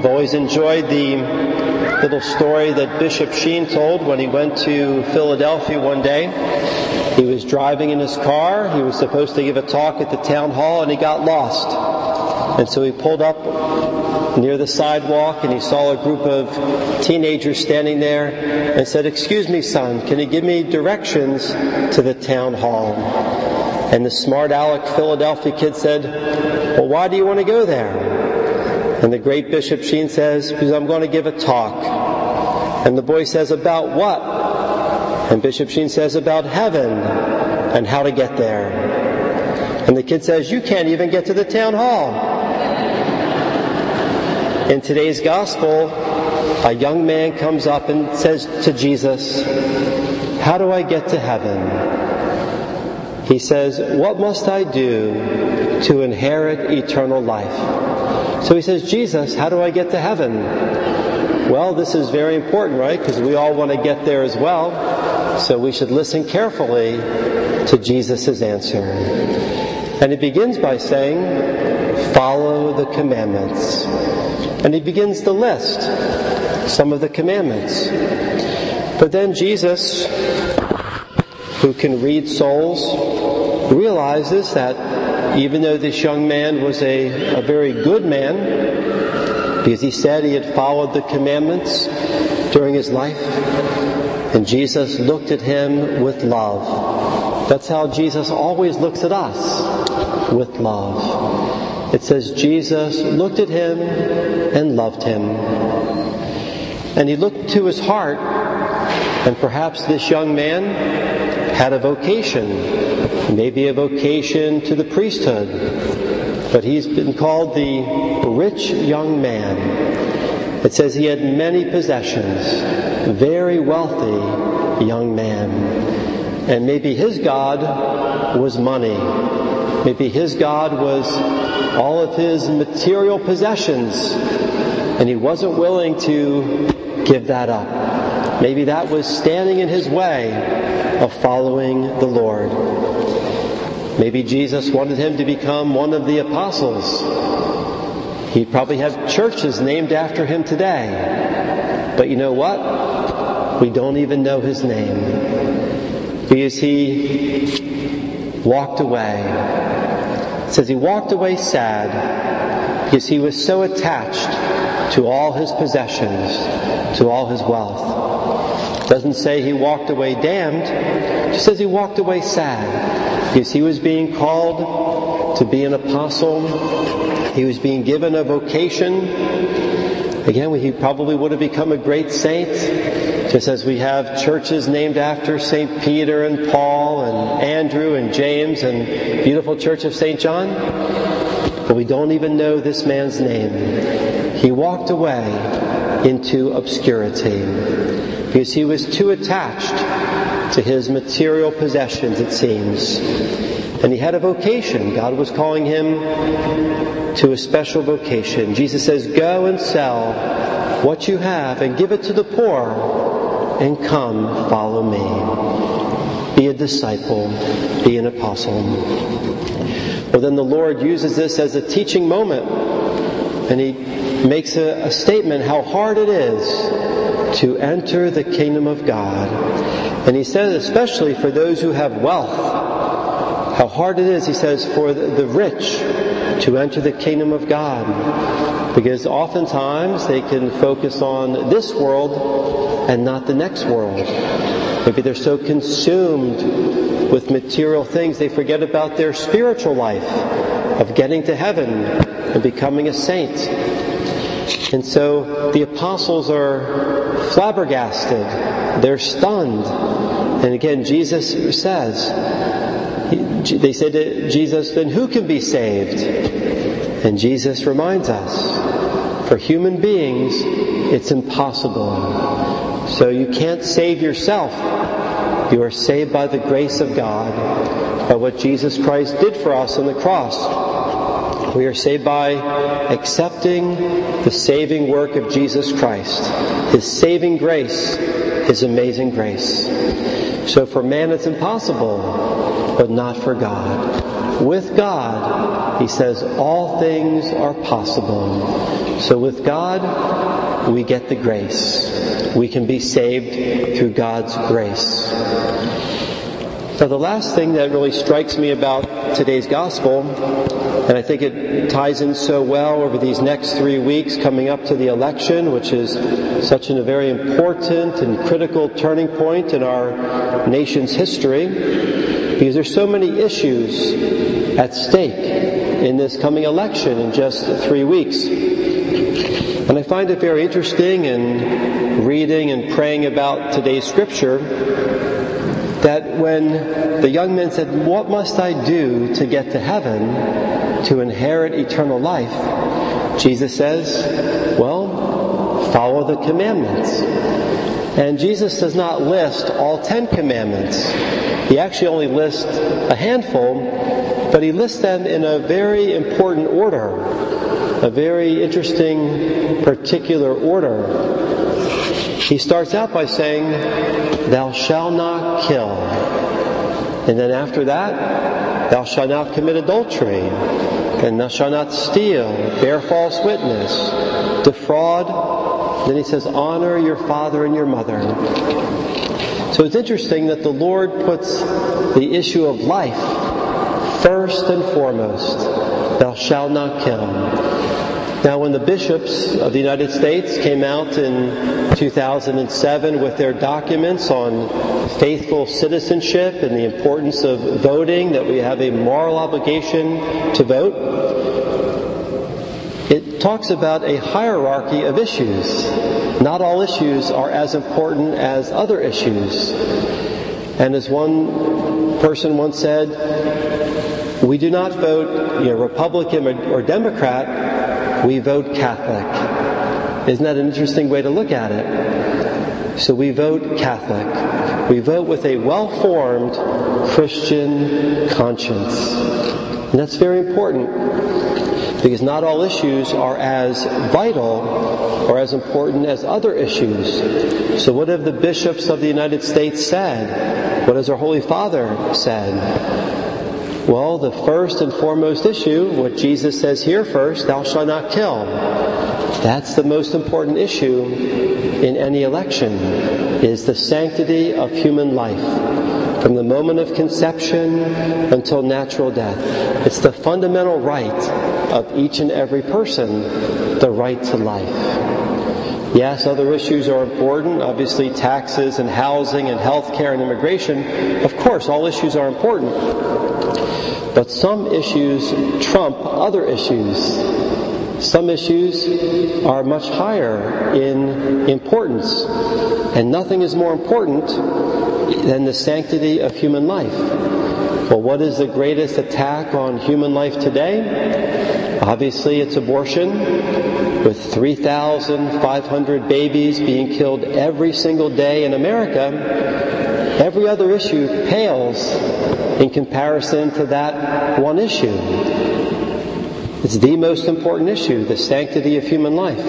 always enjoyed the little story that Bishop Sheen told when he went to Philadelphia one day. He was driving in his car. He was supposed to give a talk at the town hall, and he got lost. And so he pulled up near the sidewalk, and he saw a group of teenagers standing there and said, "Excuse me, son, can you give me directions to the town hall?" And the smart aleck Philadelphia kid said, "Well, why do you want to go there?" And the great Bishop Sheen says, "Because I'm going to give a talk." And the boy says, "About what?" And Bishop Sheen says, "About heaven and how to get there." And the kid says, "You can't even get to the town hall." In today's gospel, a young man comes up and says to Jesus, "How do I get to heaven?" He says, "What must I do to inherit eternal life?" So he says, "Jesus, how do I get to heaven?" Well, this is very important, right? Because we all want to get there as well. So we should listen carefully to Jesus' answer. And he begins by saying, "Follow the commandments." And he begins to list some of the commandments. But then Jesus, who can read souls, realizes that even though this young man was a very good man, because he said he had followed the commandments during his life, and Jesus looked at him with love. That's how Jesus always looks at us, with love. It says Jesus looked at him and loved him. And he looked to his heart, and perhaps this young man had a vocation, maybe a vocation to the priesthood. But he's been called the rich young man. It says he had many possessions, very wealthy young man. And maybe his God was money. Maybe his God was all of his material possessions, and he wasn't willing to give that up. Maybe that was standing in his way of following the Lord. Maybe Jesus wanted him to become one of the apostles. He'd probably have churches named after him today. But you know what? We don't even know his name. Because he walked away. It says he walked away sad because he was so attached to all his possessions, to all his wealth. It doesn't say he walked away damned. It just says he walked away sad because he was being called to be an apostle. He was being given a vocation. Again, he probably would have become a great saint, just as we have churches named after St. Peter and Paul and Andrew and James and beautiful Church of St. John. But we don't even know this man's name. He walked away into obscurity because he was too attached to his material possessions, it seems. And he had a vocation. God was calling him to a special vocation. Jesus says, "Go and sell what you have and give it to the poor and come follow me." Be a disciple. Be an apostle. Well, then the Lord uses this as a teaching moment, and he makes a statement how hard it is to enter the kingdom of God. And he says, especially for those who have wealth, how hard it is, he says, for the rich to enter the kingdom of God. Because oftentimes they can focus on this world and not the next world. Maybe they're so consumed with material things they forget about their spiritual life of getting to heaven and becoming a saint. And so the apostles are flabbergasted. They're stunned. And again, Jesus says, they said to Jesus, "Then who can be saved?" And Jesus reminds us, for human beings, it's impossible. So you can't save yourself. You are saved by the grace of God, by what Jesus Christ did for us on the cross. We are saved by accepting the saving work of Jesus Christ, His saving grace, His amazing grace. So for man it's impossible, but not for God. with God, he says, all things are possible. So with God, we get the grace. We can be saved through God's grace. Now, the last thing that really strikes me about today's gospel, and I think it ties in so well over these next 3 weeks coming up to the election, which is such a very important and critical turning point in our nation's history, because there's so many issues at stake in this coming election in just 3 weeks. And I find it very interesting in reading and praying about today's scripture that when the young men said, "What must I do to get to heaven, to inherit eternal life?" Jesus says, "Well, follow the commandments." And Jesus does not list all 10 commandments. He actually only lists a handful, but he lists them in a very important order, a very interesting particular order. He starts out by saying, "Thou shalt not kill." And then after that, "Thou shalt not commit adultery." And "Thou shalt not steal, bear false witness, defraud." Then he says, "Honor your father and your mother." So it's interesting that the Lord puts the issue of life first and foremost. Thou shalt not kill. Now, when the bishops of the United States came out in 2007 with their documents on faithful citizenship and the importance of voting, that we have a moral obligation to vote, it talks about a hierarchy of issues. Not all issues are as important as other issues. And as one person once said, we do not vote Republican or Democrat, we vote Catholic. Isn't that an interesting way to look at it? So we vote Catholic. We vote with a well-formed Christian conscience. And that's very important, because not all issues are as vital or as important as other issues. So what have the bishops of the United States said? What has our Holy Father said? Well, the first and foremost issue, what Jesus says here first, "Thou shalt not kill." That's the most important issue in any election, is the sanctity of human life, from the moment of conception until natural death. It's the fundamental right of each and every person, the right to life. Yes, other issues are important, obviously taxes and housing and health care and immigration. Of course, all issues are important. But some issues trump other issues. Some issues are much higher in importance. And nothing is more important than the sanctity of human life. Well, what is the greatest attack on human life today? Obviously, it's abortion, with 3,500 babies being killed every single day in America. Every other issue pales in comparison to that one issue. It's the most important issue, the sanctity of human life.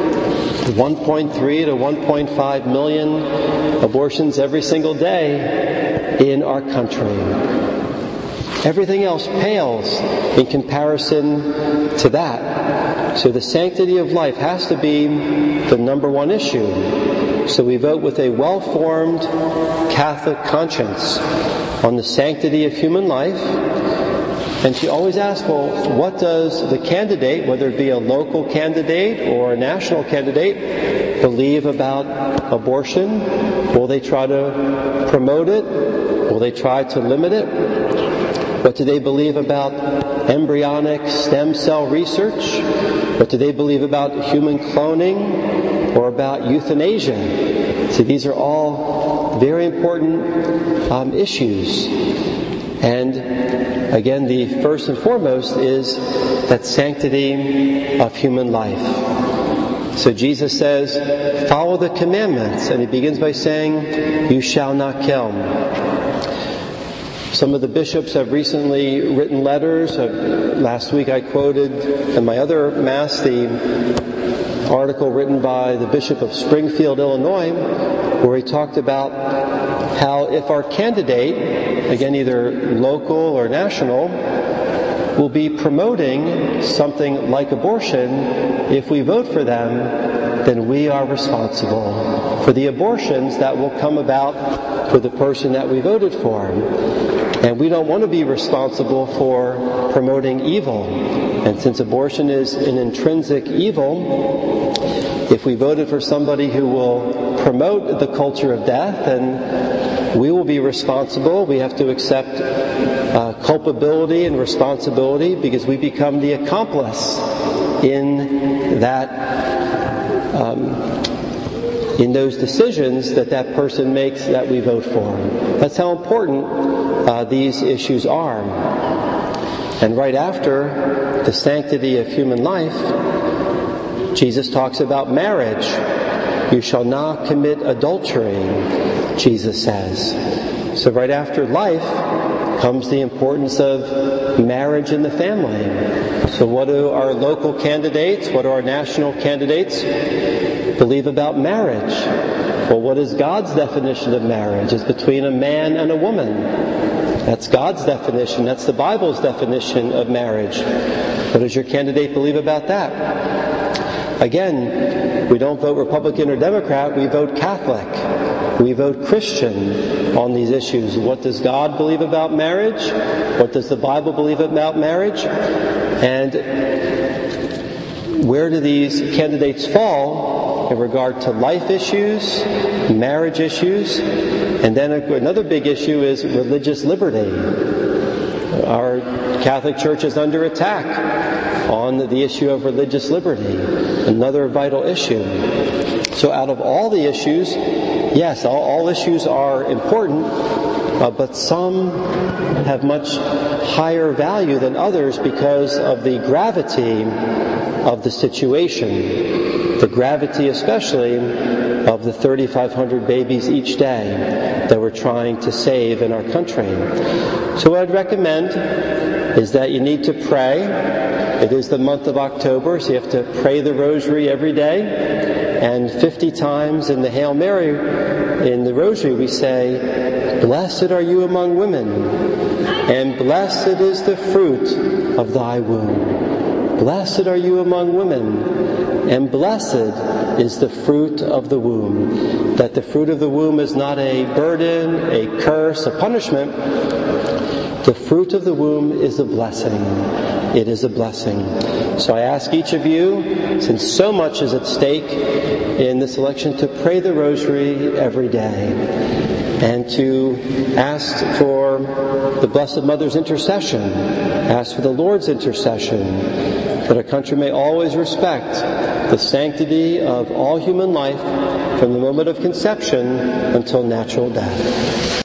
1.3 to 1.5 million abortions every single day in our country. Everything else pales in comparison to that. So the sanctity of life has to be the number one issue. So we vote with a well-formed Catholic conscience on the sanctity of human life. And she always asks, well, what does the candidate, whether it be a local candidate or a national candidate, believe about abortion? Will they try to promote it? Will they try to limit it? What do they believe about embryonic stem cell research? What do they believe about human cloning or about euthanasia? So these are all very important issues. And again, the first and foremost is that sanctity of human life. So Jesus says, follow the commandments. And he begins by saying, you shall not kill. Some of the bishops have recently written letters. Last week I quoted in my other Mass the article written by the Bishop of Springfield, Illinois, where he talked about how if our candidate, again either local or national, will be promoting something like abortion, if we vote for them, then we are responsible for the abortions that will come about for the person that we voted for. And we don't want to be responsible for promoting evil. And since abortion is an intrinsic evil, if we voted for somebody who will promote the culture of death, then we will be responsible. We have to accept culpability and responsibility because we become the accomplice in that in those decisions that person makes that we vote for. That's how important these issues are. And right after the sanctity of human life, Jesus talks about marriage. You shall not commit adultery, Jesus says. So right after life comes the importance of marriage in the family. So what do our local candidates, what do our national candidates believe about marriage? Well, what is God's definition of marriage? It's between a man and a woman. That's God's definition. That's the Bible's definition of marriage. What does your candidate believe about that? Again, we don't vote Republican or Democrat, we vote Catholic. We vote Christian on these issues. What does God believe about marriage? What does the Bible believe about marriage? And where do these candidates fall in regard to life issues, marriage issues, and then another big issue is religious liberty. Our Catholic Church is under attack on the issue of religious liberty, another vital issue. So out of all the issues, yes, all issues are important, but some have much higher value than others because of the gravity of the situation. The gravity especially of the 3,500 babies each day that we're trying to save in our country. So what I'd recommend is that you need to pray. It is the month of October, so you have to pray the Rosary every day. And 50 times in the Hail Mary, in the Rosary, we say, "Blessed are you among women, and blessed is the fruit of thy womb." Blessed are you among women, and blessed is the fruit of the womb. That the fruit of the womb is not a burden, a curse, a punishment. The fruit of the womb is a blessing. It is a blessing. So I ask each of you, since so much is at stake in this election, to pray the Rosary every day and to ask for the Blessed Mother's intercession, ask for the Lord's intercession, that our country may always respect the sanctity of all human life from the moment of conception until natural death.